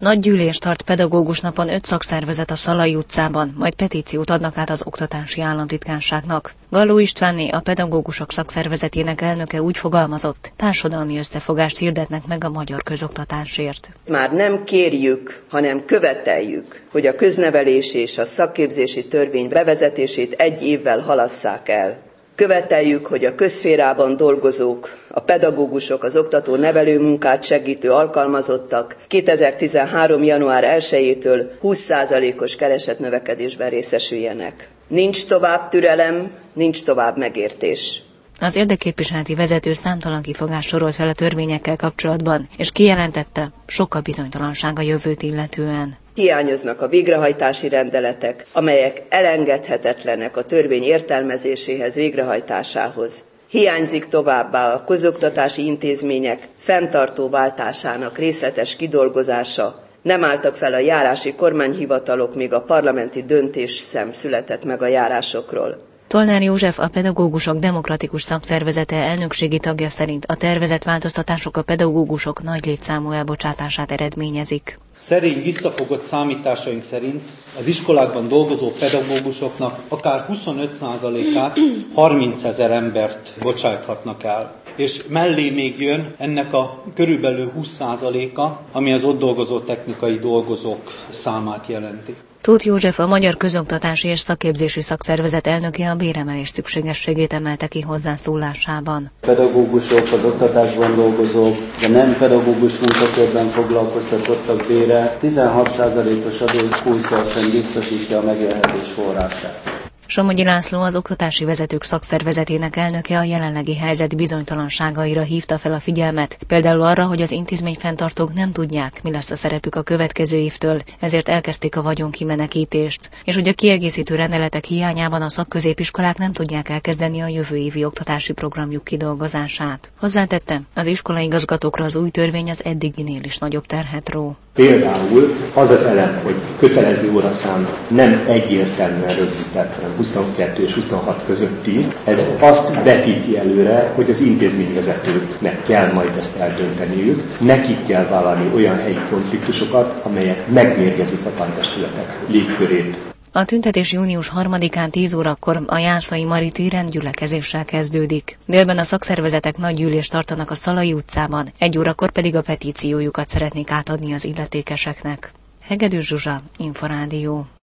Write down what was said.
Nagy gyűlést tart pedagógus napon 5 szakszervezet a Szalai utcában, majd petíciót adnak át az Oktatási Államtitkárságnak. Galló Istvánné, a pedagógusok szakszervezetének elnöke úgy fogalmazott, társadalmi összefogást hirdetnek meg a magyar közoktatásért. Már nem kérjük, hanem követeljük, hogy a köznevelési és a szakképzési törvény bevezetését 1 évvel halasszák el. Követeljük, hogy a közszférában dolgozók, a pedagógusok, az oktató-nevelő munkát segítő alkalmazottak 2013. január 1-től 20%-os keresetnövekedésben részesüljenek. Nincs tovább türelem, nincs tovább megértés. Az érdekképviseleti vezető számtalan kifogást sorolt fel a törvényekkel kapcsolatban, és kijelentette, sok a bizonytalanság a jövőt illetően. Hiányoznak a végrehajtási rendeletek, amelyek elengedhetetlenek a törvény értelmezéséhez, végrehajtásához. Hiányzik továbbá a közoktatási intézmények fenntartó váltásának részletes kidolgozása. Nem álltak fel a járási kormányhivatalok, míg a parlamenti döntés sem született meg a járásokról. Tolnár József, a Pedagógusok Demokratikus Szakszervezete elnökségi tagja szerint a tervezett változtatások a pedagógusok nagy létszámú elbocsátását eredményezik. Szerény visszafogott számításaink szerint az iskolákban dolgozó pedagógusoknak akár 25%-át, 30 000 embert bocsáthatnak el. És mellé még jön ennek a körülbelül 20%-a, ami az ott dolgozó technikai dolgozók számát jelenti. Tóth József, a Magyar Közoktatási és Szakképzési Szakszervezet elnöke a béremelés szükségességét emelte ki hozzászólásában. Pedagógusok, az oktatásban dolgozók, de nem pedagógus munkakörben foglalkoztatottak bére 16%-os adókulccsal sem biztosítja a megélhetés forrását. Somogyi László, az Oktatási Vezetők Szakszervezetének elnöke a jelenlegi helyzet bizonytalanságaira hívta fel a figyelmet, például arra, hogy az intézményfenntartók nem tudják, mi lesz a szerepük a következő évtől, ezért elkezdték a vagyonkimenekítést, és hogy a kiegészítő rendeletek hiányában a szakközépiskolák nem tudják elkezdeni a jövő évi oktatási programjuk kidolgozását. Hozzátette, az iskolaigazgatókra az új törvény az eddiginél is nagyobb terhet ró. Például az az elem, hogy kötelező óraszám nem egyértelműen rögzített, hanem 22 és 26 közötti, ez azt vetíti előre, hogy az intézményvezetőknek kell majd ezt eldönteniük, nekik kell vállalni olyan helyi konfliktusokat, amelyek megmérgezik a tantestületek légkörét. A tüntetés június 3-án 10 órakor a Jászai Mari téren gyülekezéssel kezdődik. Délben a szakszervezetek nagy gyűlést tartanak a Szalai utcában, 1 órakor pedig a petíciójukat szeretnék átadni az illetékeseknek. Hegedűs Zsuzsa, Inforádió.